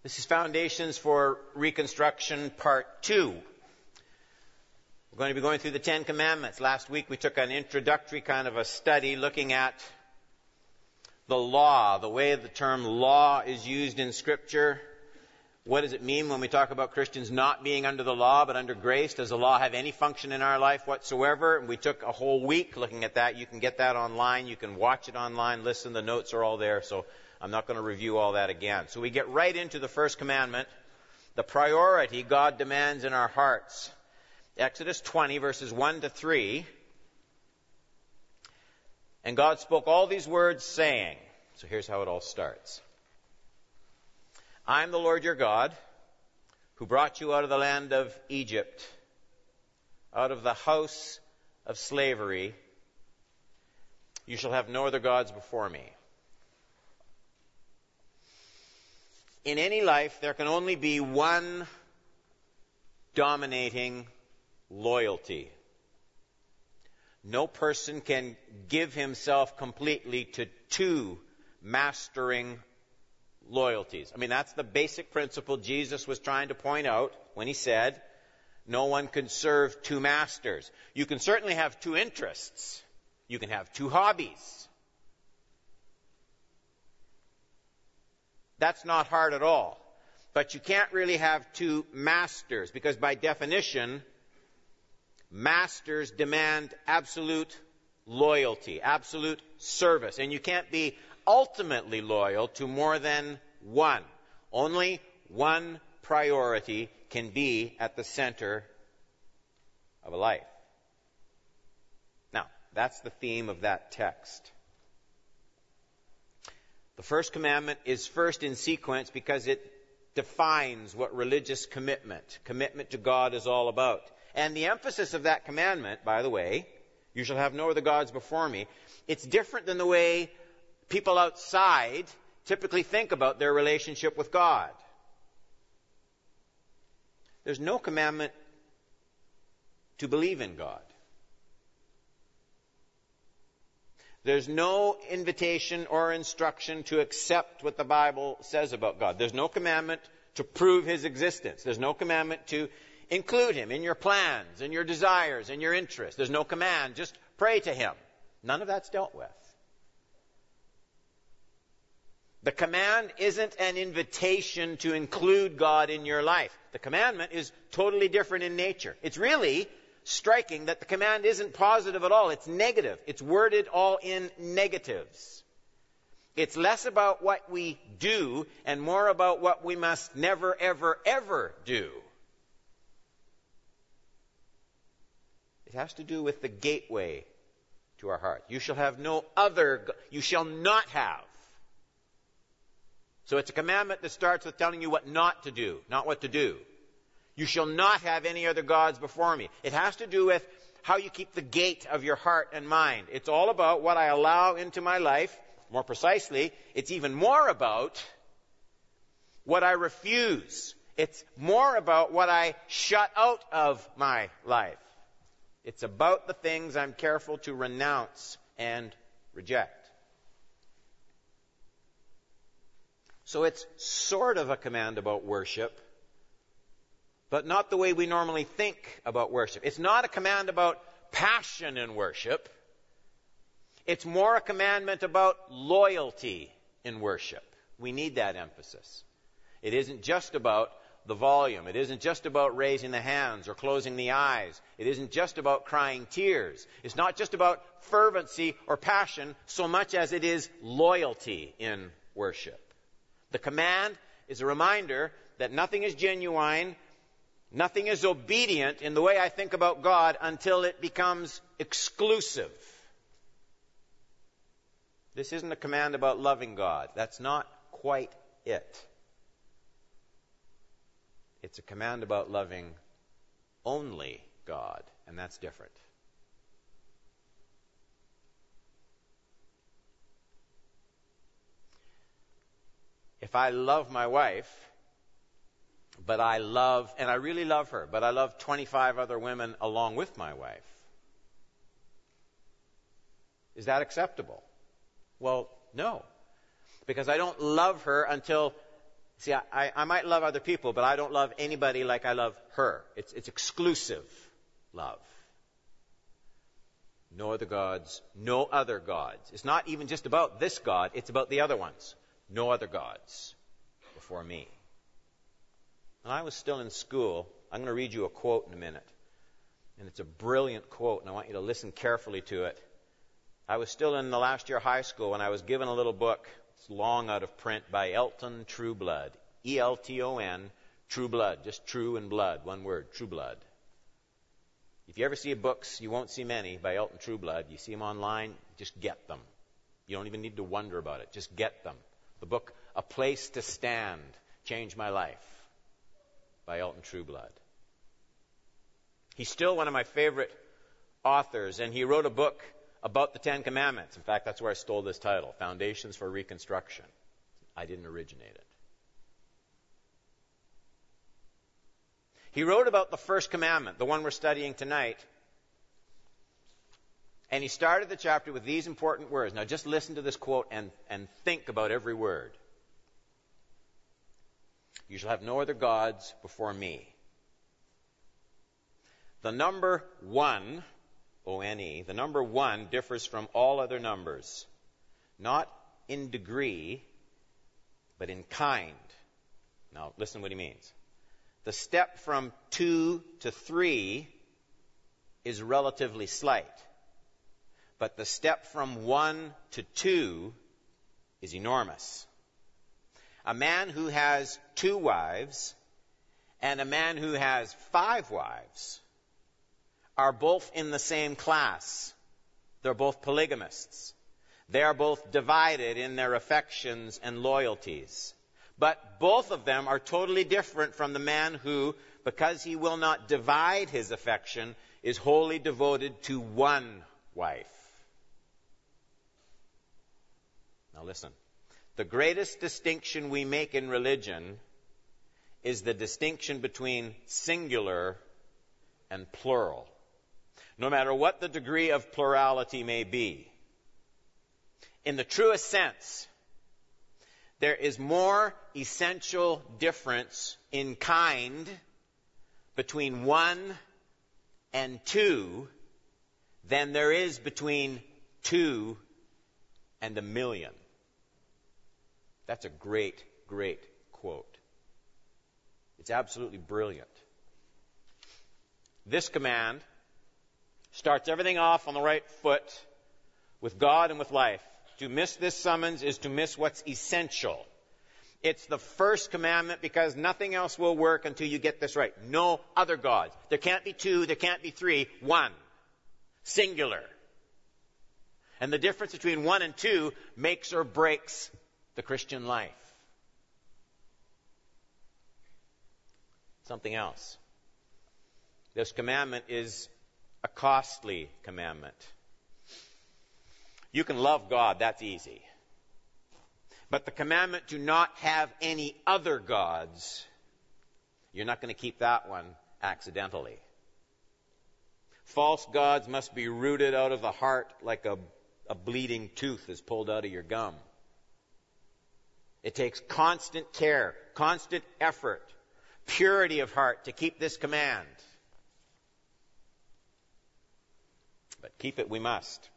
This is Foundations for Reconstruction, Part 2. We're going to be going through the Ten Commandments. Last week we took an introductory kind of a study looking at the law, the way the term law is used in Scripture. What does it mean when we talk about Christians not being under the law but under grace? Does the law have any function in our life whatsoever? And we took a whole week looking at that. You can get that online. You can watch it online, listen. The notes are all there, so I'm not going to review all that again. So we get right into the first commandment, the priority God demands in our hearts. Exodus 20, verses 1 to 3. And God spoke all these words, saying, so here's how it all starts. I am the Lord your God, who brought you out of the land of Egypt, out of the house of slavery. You shall have no other gods before me. In any life, there can only be one dominating loyalty. No person can give himself completely to two mastering loyalties. I mean, that's the basic principle Jesus was trying to point out when he said, no one can serve two masters. You can certainly have two interests. You can have two hobbies. That's not hard at all. But you can't really have two masters, because by definition, masters demand absolute loyalty, absolute service. And you can't be ultimately loyal to more than one. Only one priority can be at the center of a life. Now, that's the theme of that text. The first commandment is first in sequence because it defines what religious commitment to God is all about. And the emphasis of that commandment, by the way, you shall have no other gods before me, it's different than the way people outside typically think about their relationship with God. There's no commandment to believe in God. There's no invitation or instruction to accept what the Bible says about God. There's no commandment to prove His existence. There's no commandment to include Him in your plans, in your desires, in your interests. There's no command, just pray to Him. None of that's dealt with. The command isn't an invitation to include God in your life. The commandment is totally different in nature. It's really striking that the command isn't positive at all. It's negative. It's worded all in negatives. It's less about what we do and more about what we must never, ever, ever do. It has to do with the gateway to our heart. You shall have no other, you shall not have. So it's a commandment that starts with telling you what not to do, not what to do. You shall not have any other gods before me. It has to do with how you keep the gate of your heart and mind. It's all about what I allow into my life. More precisely, it's even more about what I refuse. It's more about what I shut out of my life. It's about the things I'm careful to renounce and reject. So it's sort of a command about worship, but not the way we normally think about worship. It's not a command about passion in worship. It's more a commandment about loyalty in worship. We need that emphasis. It isn't just about the volume. It isn't just about raising the hands or closing the eyes. It isn't just about crying tears. It's not just about fervency or passion so much as it is loyalty in worship. The command is a reminder that nothing is genuine, nothing is obedient in the way I think about God until it becomes exclusive. This isn't a command about loving God. That's not quite it. It's a command about loving only God, and that's different. If I love my wife, but I really love her, but I love 25 other women along with my wife, is that acceptable? Well, no. Because I don't love her until See, I might love other people, but I don't love anybody like I love her. It's exclusive love. No other gods, no other gods. It's not even just about this God, it's about the other ones. No other gods before me. When I was still in school, I'm going to read you a quote in a minute. And it's a brilliant quote, and I want you to listen carefully to it. I was still in the last year of high school when I was given a little book. It's long out of print, by Elton Trueblood. E-L-T-O-N, True Blood. Just true and blood, one word, True Blood. If you ever see books, you won't see many, by Elton Trueblood. You see them online, just get them. You don't even need to wonder about it. Just get them. The book, A Place to Stand, Changed My Life, by Elton Trueblood. He's still one of my favorite authors, and he wrote a book about the Ten Commandments. In fact, that's where I stole this title, Foundations for Reconstruction. I didn't originate it. He wrote about the first commandment, the one we're studying tonight. And he started the chapter with these important words. Now just listen to this quote and think about every word. You shall have no other gods before me. The number 1, O-N-E, the number 1 differs from all other numbers, not in degree, but in kind. Now listen to what he means. The step from 2 to 3 is relatively slight. But the step from 1 to 2 is enormous. A man who has 2 wives and a man who has 5 wives are both in the same class. They're both polygamists. They are both divided in their affections and loyalties. But both of them are totally different from the man who, because he will not divide his affection, is wholly devoted to one wife. Now listen. The greatest distinction we make in religion is the distinction between singular and plural, no matter what the degree of plurality may be. In the truest sense, there is more essential difference in kind between 1 and 2 than there is between 2 and 1,000,000. That's a great, great quote. It's absolutely brilliant. This command starts everything off on the right foot with God and with life. To miss this summons is to miss what's essential. It's the first commandment because nothing else will work until you get this right. No other gods. There can't be 2, there can't be 3, 1. Singular. And the difference between 1 and 2 makes or breaks the Christian life. Something else. This commandment is a costly commandment. You can love God, that's easy. But the commandment to not have any other gods, you're not going to keep that one accidentally. False gods must be rooted out of the heart like a bleeding tooth is pulled out of your gum. It takes constant care, constant effort, purity of heart to keep this command. But keep it we must.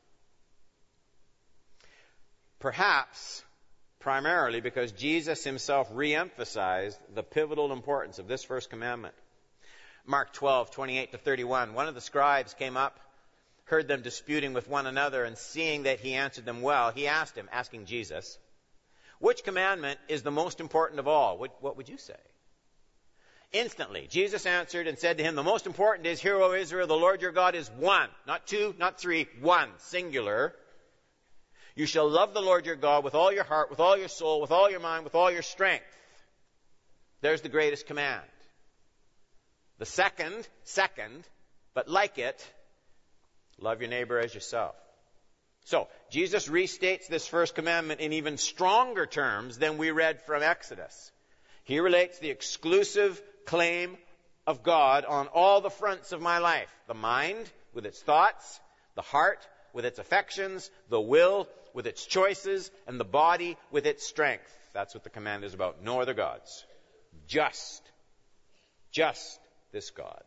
Perhaps primarily because Jesus himself re-emphasized the pivotal importance of this first commandment. Mark 12:28-31. One of the scribes came up, heard them disputing with one another, and seeing that he answered them well, he asked him, asking Jesus, which commandment is the most important of all? What would you say? Instantly, Jesus answered and said to him, the most important is, Hear, O Israel, the Lord your God is one. Not 2, not 3, 1, singular. You shall love the Lord your God with all your heart, with all your soul, with all your mind, with all your strength. There's the greatest command. The second, but like it, love your neighbor as yourself. So, Jesus restates this first commandment in even stronger terms than we read from Exodus. He relates the exclusive claim of God on all the fronts of my life. The mind with its thoughts, the heart with its affections, the will with its choices, and the body with its strength. That's what the command is about. No other gods. Just this God.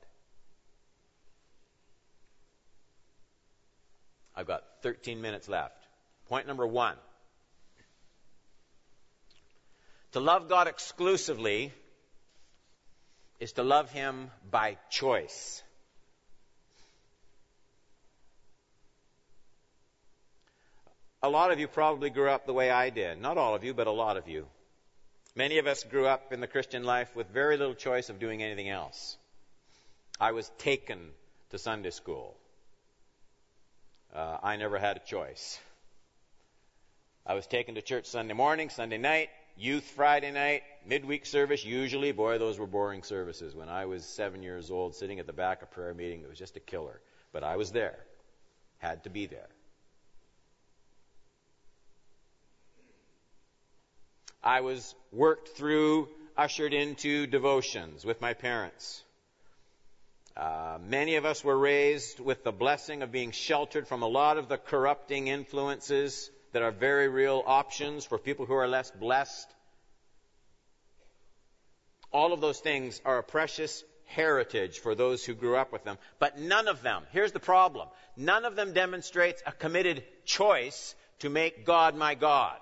I've got 13 minutes left. Point number 1. To love God exclusively is to love Him by choice. A lot of you probably grew up the way I did. Not all of you, but a lot of you. Many of us grew up in the Christian life with very little choice of doing anything else. I was taken to Sunday school. I never had a choice. I was taken to church Sunday morning, Sunday night, youth Friday night, midweek service. Usually, boy, those were boring services. When I was 7 years old, sitting at the back of prayer meeting, it was just a killer. But I was there. Had to be there. I was worked through, ushered into devotions with my parents. Many of us were raised with the blessing of being sheltered from a lot of the corrupting influences that are very real options for people who are less blessed. All of those things are a precious heritage for those who grew up with them. But none of them, here's the problem, none of them demonstrates a committed choice to make God my God.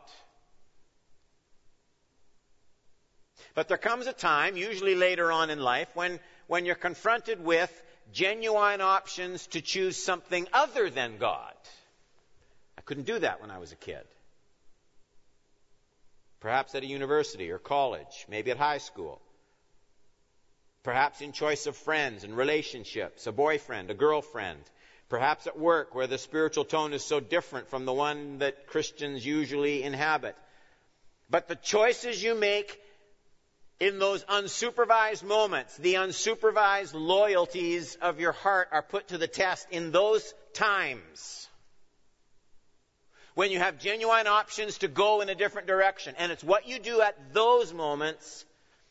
But there comes a time, usually later on in life, when you're confronted with genuine options to choose something other than God. I couldn't do that when I was a kid. Perhaps at a university or college, maybe at high school. Perhaps in choice of friends and relationships, a boyfriend, a girlfriend. Perhaps at work where the spiritual tone is so different from the one that Christians usually inhabit. But the choices you make in those unsupervised moments, the unsupervised loyalties of your heart are put to the test in those times. When you have genuine options to go in a different direction. And it's what you do at those moments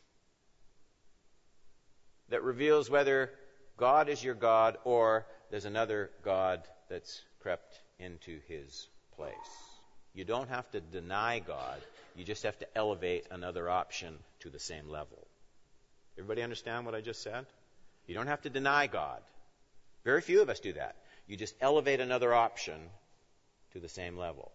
that reveals whether God is your God or there's another God that's crept into His place. You don't have to deny God. You just have to elevate another option to the same level. Everybody understand what I just said? You don't have to deny God. Very few of us do that. You just elevate another option to the same level.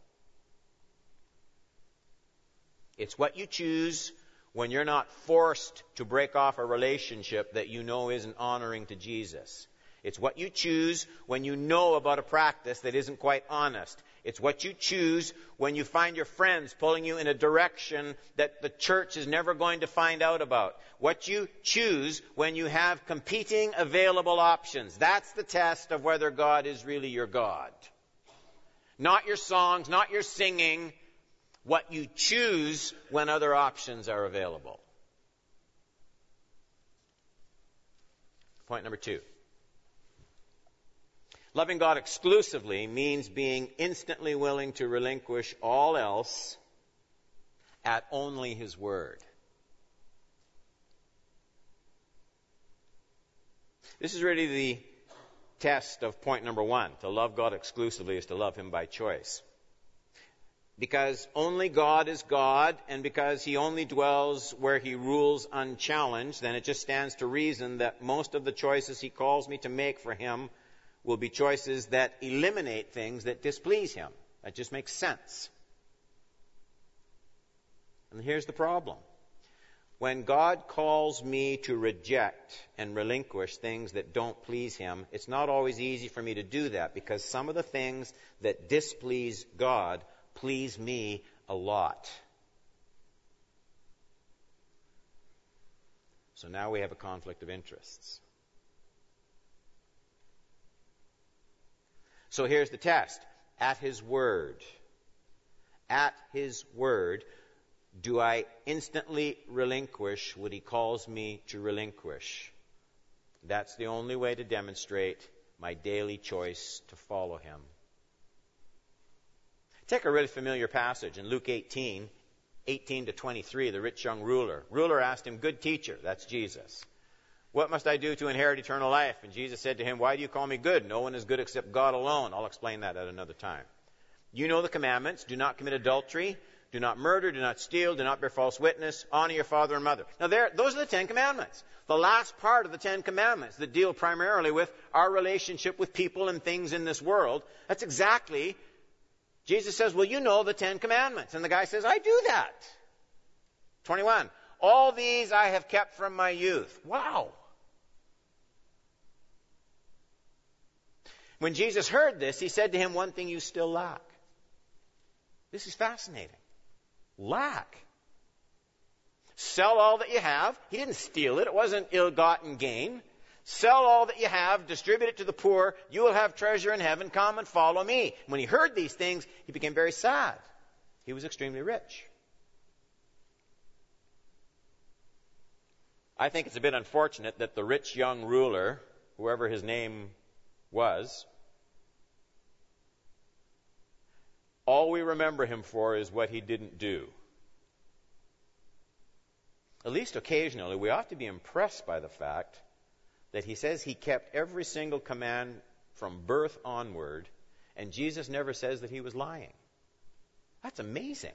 It's what you choose when you're not forced to break off a relationship that you know isn't honoring to Jesus. It's what you choose when you know about a practice that isn't quite honest. It's what you choose when you find your friends pulling you in a direction that the church is never going to find out about. What you choose when you have competing available options. That's the test of whether God is really your God. Not your songs, not your singing. What you choose when other options are available. Point number 2. Loving God exclusively means being instantly willing to relinquish all else at only His Word. This is really the test of point number 1. To love God exclusively is to love Him by choice. Because only God is God, and because He only dwells where He rules unchallenged, then it just stands to reason that most of the choices He calls me to make for Him will be choices that eliminate things that displease Him. That just makes sense. And here's the problem. When God calls me to reject and relinquish things that don't please Him, it's not always easy for me to do that because some of the things that displease God please me a lot. So now we have a conflict of interests. So here's the test. At His Word, do I instantly relinquish what He calls me to relinquish? That's the only way to demonstrate my daily choice to follow Him. Take a really familiar passage in Luke 18 to 23, the rich young ruler. Ruler asked Him, "Good teacher," that's Jesus, "what must I do to inherit eternal life?" And Jesus said to him, "Why do you call me good? No one is good except God alone." I'll explain that at another time. You know the commandments. Do not commit adultery. do not murder, do not steal, do not bear false witness, honor your father and mother. Now those are the 10 commandments. The last part of the 10 commandments that deal primarily with our relationship with people and things in this world. That's exactly, Jesus says, well, you know the 10 commandments. And the guy says, I do that. 21, all these I have kept from my youth. Wow. When Jesus heard this, he said to him, one thing you still lack. This is fascinating. Lack. Sell all that you have. He didn't steal it. It wasn't ill-gotten gain. Sell all that you have, distribute it to the poor. You will have treasure in heaven. Come and follow me. When he heard these things, he became very sad. He was extremely rich. I think it's a bit unfortunate that the rich young ruler, whoever his name was, all we remember him for is what he didn't do. At least occasionally, we ought to be impressed by the fact that he says he kept every single command from birth onward, and Jesus never says that he was lying. That's amazing.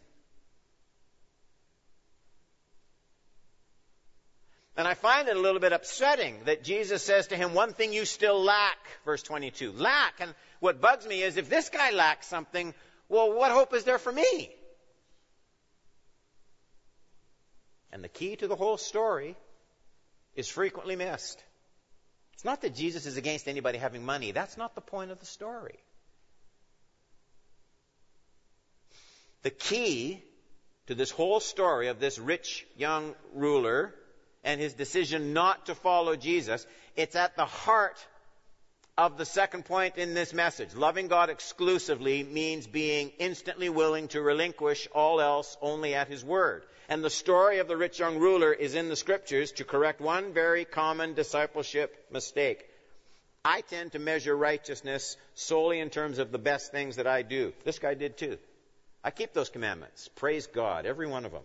And I find it a little bit upsetting that Jesus says to him, one thing you still lack, verse 22. Lack. And what bugs me is if this guy lacks something, well, what hope is there for me? And the key to the whole story is frequently missed. It's not that Jesus is against anybody having money. That's not the point of the story. The key to this whole story of this rich young ruler and his decision not to follow Jesus, it's at the heart of the second point in this message. Loving God exclusively means being instantly willing to relinquish all else only at his word. And the story of the rich young ruler is in the scriptures to correct one very common discipleship mistake. I tend to measure righteousness solely in terms of the best things that I do. This guy did too. I keep those commandments. Praise God, every one of them.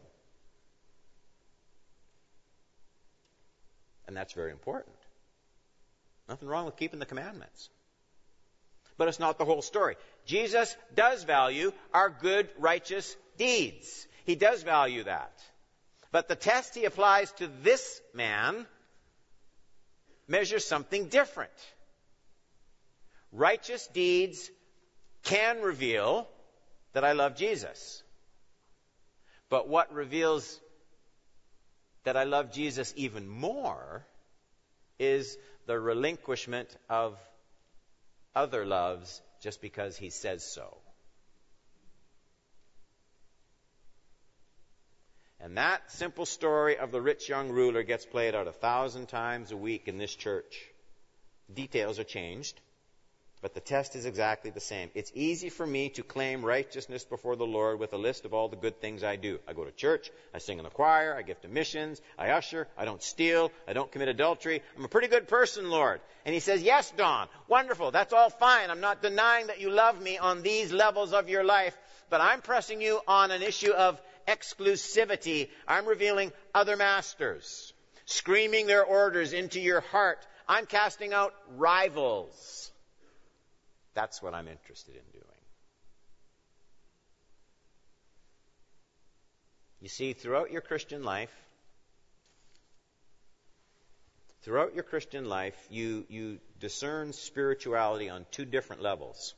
And that's very important. Nothing wrong with keeping the commandments. But it's not the whole story. Jesus does value our good, righteous deeds. He does value that. But the test he applies to this man measures something different. Righteous deeds can reveal that I love Jesus. But what reveals that I love Jesus even more is the relinquishment of other loves just because he says so. And that simple story of the rich young ruler gets played out 1,000 times a week in this church. Details are changed, but the test is exactly the same. It's easy for me to claim righteousness before the Lord with a list of all the good things I do. I go to church, I sing in the choir, I give to missions, I usher, I don't steal, I don't commit adultery. I'm a pretty good person, Lord. And he says, yes, Don, wonderful, that's all fine. I'm not denying that you love me on these levels of your life, but I'm pressing you on an issue of exclusivity. I'm revealing other masters, screaming their orders into your heart. I'm casting out rivals. That's what I'm interested in doing. You see, throughout your Christian life, you discern spirituality on two different levels.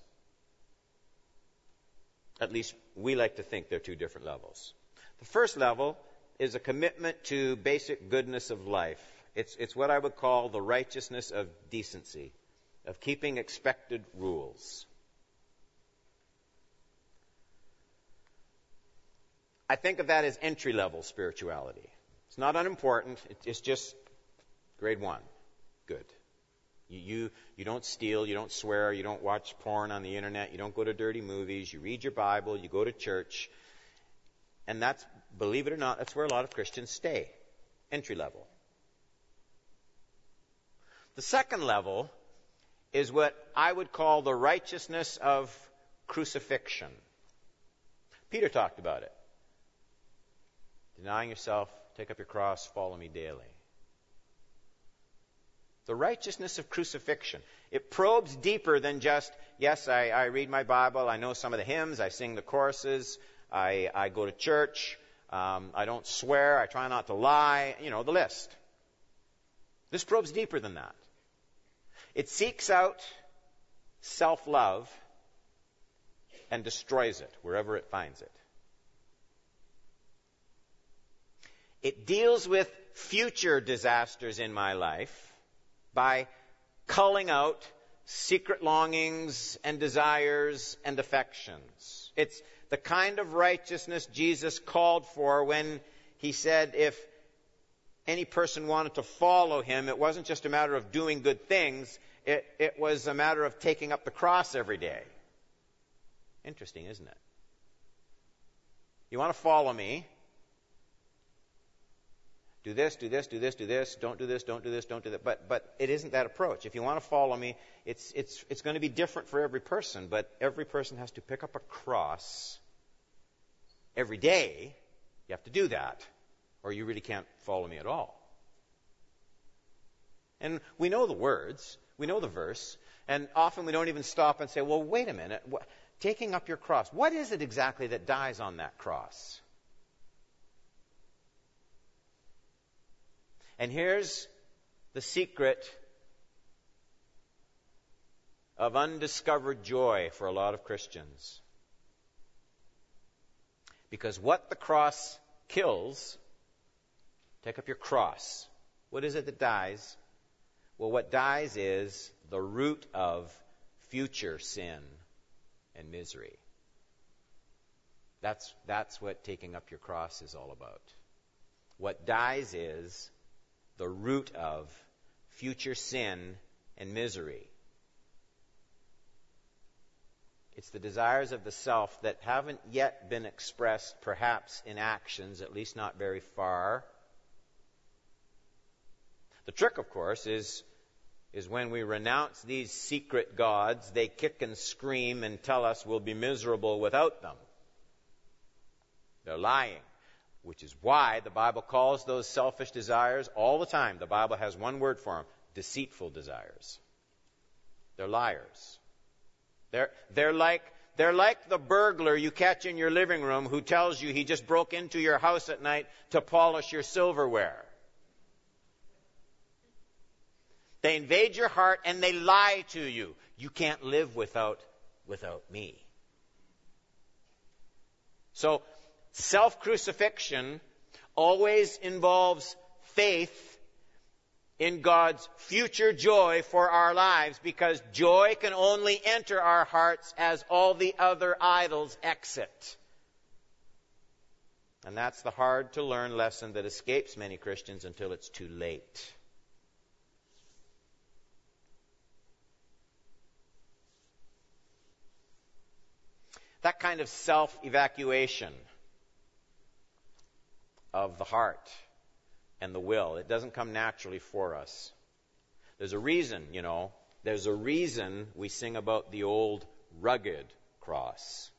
At least we like to think they're two different levels. The first level is a commitment to basic goodness of life. It's what I would call the righteousness of decency, of keeping expected rules. I think of that as entry-level spirituality. It's not unimportant. It's just grade 1. Good. You don't steal, you don't swear, you don't watch porn on the internet, you don't go to dirty movies, you read your Bible, you go to church. And that's, believe it or not, that's where a lot of Christians stay. Entry level. The second level is what I would call the righteousness of crucifixion. Peter talked about it. Denying yourself, take up your cross, follow me daily. The righteousness of crucifixion. It probes deeper than just, yes, I read my Bible, I know some of the hymns, I sing the choruses, I go to church. I don't swear. I try not to lie. You know, the list. This probes deeper than that. It seeks out self-love and destroys it wherever it finds it. It deals with future disasters in my life by culling out secret longings and desires and affections. It's the kind of righteousness Jesus called for when he said if any person wanted to follow him, it wasn't just a matter of doing good things, it was a matter of taking up the cross every day. Interesting, isn't it? You want to follow me? Do this, do this, do this, do this. Don't do this, don't do this, don't do that. But it isn't that approach. If you want to follow me, it's going to be different for every person. But every person has to pick up a cross every day. You have to do that, or you really can't follow me at all. And we know the words, we know the verse, and often we don't even stop and say, well, wait a minute. Taking up your cross, what is it exactly that dies on that cross? And here's the secret of undiscovered joy for a lot of Christians. Because what the cross kills, take up your cross. What is it that dies? Well, what dies is the root of future sin and misery. That's what taking up your cross is all about. What dies is the root of future sin and misery. It's the desires of the self that haven't yet been expressed, perhaps in actions, at least not very far. The trick, of course, is when we renounce these secret gods, they kick and scream and tell us we'll be miserable without them. They're lying. Which is why the Bible calls those selfish desires all the time. The Bible has one word for them: deceitful desires. They're liars. They're like the burglar you catch in your living room who tells you he just broke into your house at night to polish your silverware. They invade your heart and they lie to you. You can't live without me. So, self-crucifixion always involves faith in God's future joy for our lives, because joy can only enter our hearts as all the other idols exit. And that's the hard-to-learn lesson that escapes many Christians until it's too late. That kind of self-evacuation of the heart and the will, it doesn't come naturally for us. There's a reason, there's a reason we sing about the old rugged cross.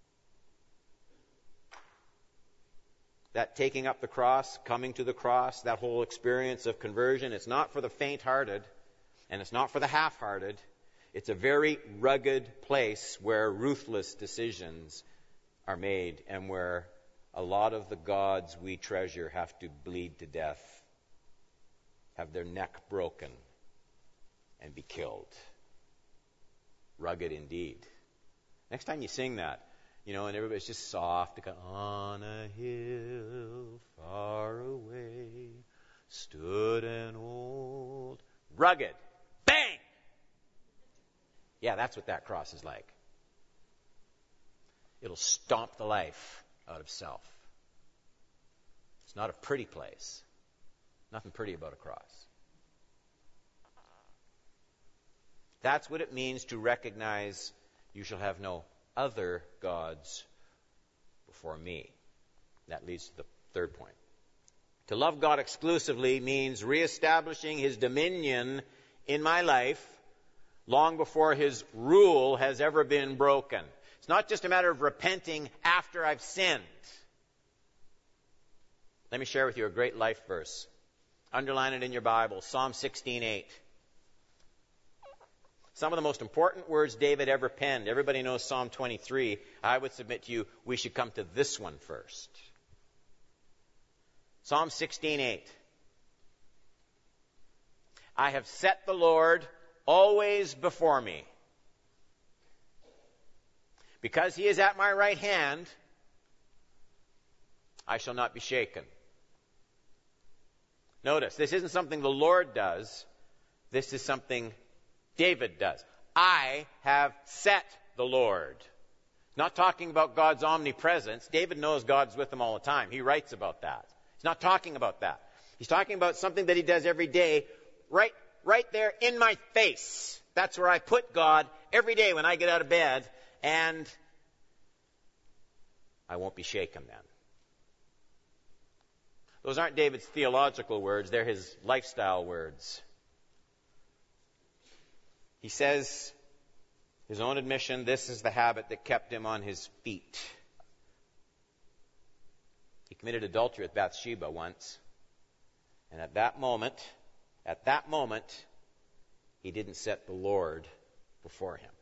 That taking up the cross, coming to the cross, that whole experience of conversion, it's not for the faint-hearted, and it's not for the half-hearted. It's a very rugged place where ruthless decisions are made and where a lot of the gods we treasure have to bleed to death, have their neck broken, and be killed. Rugged indeed. Next time you sing that, and everybody's just soft, to go, on a hill far away stood an old rugged. Bang! Yeah, that's what that cross is like. It'll stomp the life out of self. It's not a pretty place. Nothing pretty about a cross. That's what it means to recognize you shall have no other gods before me. That leads to the third point. To love God exclusively means reestablishing His dominion in my life long before His rule has ever been broken. It's not just a matter of repenting after I've sinned. Let me share with you a great life verse. Underline it in your Bible, Psalm 16:8. Some of the most important words David ever penned. Everybody knows Psalm 23. I would submit to you, we should come to this one first. Psalm 16:8. I have set the Lord always before me. Because he is at my right hand, I shall not be shaken. Notice, this isn't something the Lord does. This is something David does. I have set the Lord. Not talking about God's omnipresence. David knows God's with him all the time. He writes about that. He's not talking about that. He's talking about something that he does every day, right there in my face. That's where I put God every day when I get out of bed, and I won't be shaken then. Those aren't David's theological words. They're his lifestyle words. He says, his own admission, this is the habit that kept him on his feet. He committed adultery with Bathsheba once. And at that moment, he didn't set the Lord before him.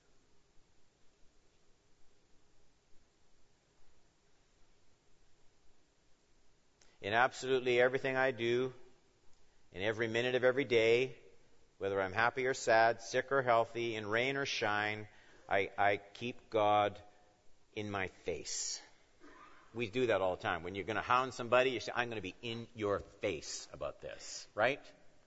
In absolutely everything I do, in every minute of every day, whether I'm happy or sad, sick or healthy, in rain or shine, I keep God in my face. We do that all the time. When you're going to hound somebody, you say, I'm going to be in your face about this, right?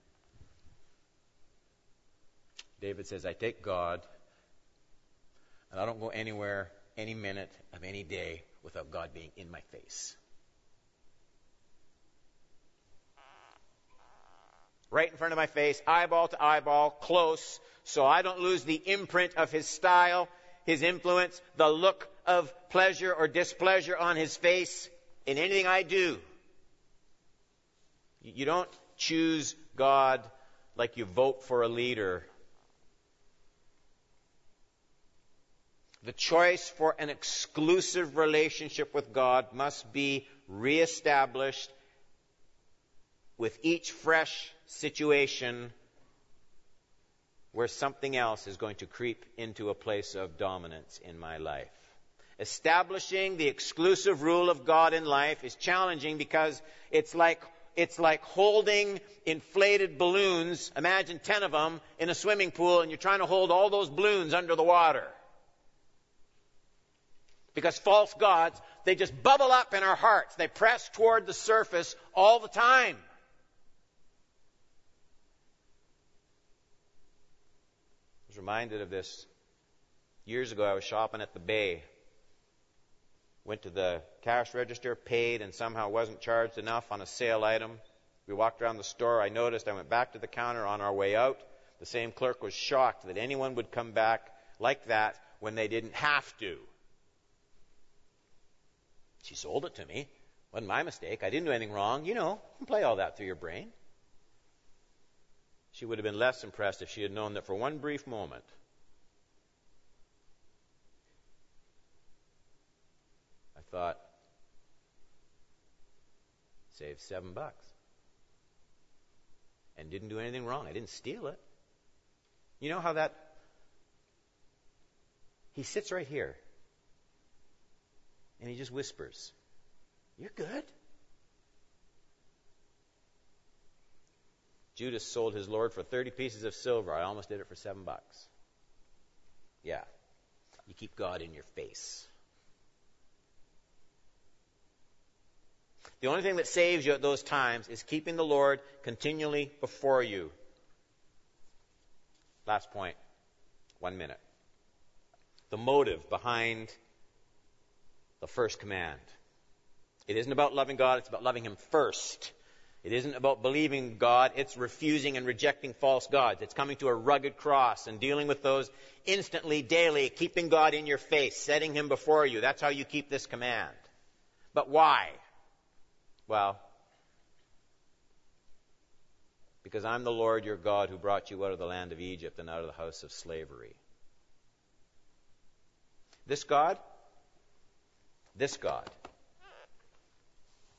David says, I take God, and I don't go anywhere, any minute of any day, without God being in my face. Right in front of my face, eyeball to eyeball, close, so I don't lose the imprint of his style, his influence, the look of pleasure or displeasure on his face in anything I do. You don't choose God like you vote for a leader. The choice for an exclusive relationship with God must be reestablished with each fresh situation where something else is going to creep into a place of dominance in my life. Establishing the exclusive rule of God in life is challenging because it's like holding inflated balloons. Imagine 10 of them in a swimming pool, and you're trying to hold all those balloons under the water. Because false gods, they just bubble up in our hearts. They press toward the surface all the time. I was reminded of this. Years ago, I was shopping at the Bay. Went to the cash register, paid, and somehow wasn't charged enough on a sale item. We walked around the store. I noticed. I went back to the counter on our way out. The same clerk was shocked that anyone would come back like that when they didn't have to. She sold it to me. Wasn't my mistake. I didn't do anything wrong. You know, you can play all that through your brain. She would have been less impressed if she had known that for one brief moment, I thought, saved $7 and didn't do anything wrong. I didn't steal it. You know how that... He sits right here and he just whispers, "You're good." Judas sold his Lord for 30 pieces of silver. I almost did it for $7. Yeah. You keep God in your face. The only thing that saves you at those times is keeping the Lord continually before you. Last point. 1 minute. The motive behind the first command. It isn't about loving God, it's about loving Him first. It isn't about believing God, it's refusing and rejecting false gods. It's coming to a rugged cross and dealing with those instantly, daily, keeping God in your face, setting Him before you. That's how you keep this command. But why? Well, because I'm the Lord your God who brought you out of the land of Egypt and out of the house of slavery. This God,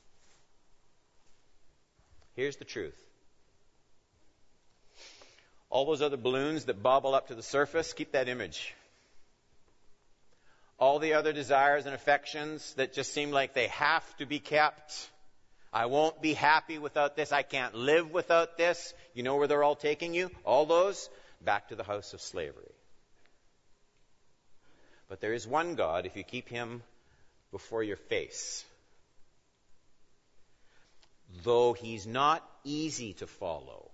here's the truth. All those other balloons that bobble up to the surface, keep that image. All the other desires and affections that just seem like they have to be kept. I won't be happy without this. I can't live without this. You know where they're all taking you? All those? Back to the house of slavery. But there is one God, if you keep him before your face. Though he's not easy to follow,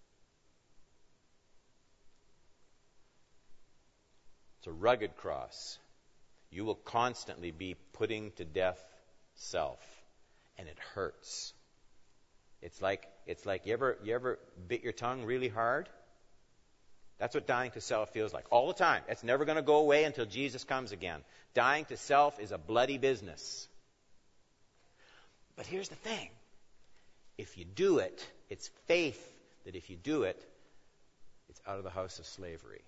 it's a rugged cross. You will constantly be putting to death self, and it hurts. It's like you ever bit your tongue really hard? That's what dying to self feels like all the time. It's never going to go away until Jesus comes again. Dying to self is a bloody business. But here's the thing. If you do it, it's faith that if you do it, it's out of the house of slavery.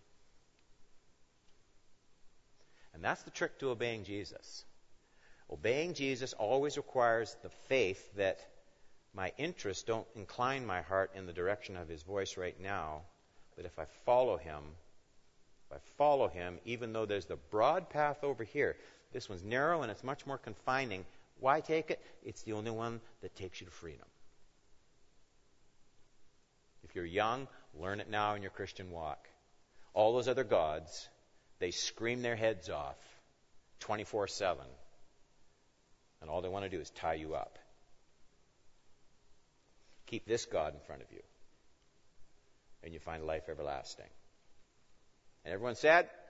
And that's the trick to obeying Jesus. Obeying Jesus always requires the faith that my interests don't incline my heart in the direction of his voice right now, but if I follow him, even though there's the broad path over here, this one's narrow and it's much more confining. Why take it? It's the only one that takes you to freedom. If you're young, learn it now in your Christian walk. All those other gods, they scream their heads off 24/7. And all they want to do is tie you up. Keep this God in front of you. And you find life everlasting. And everyone said,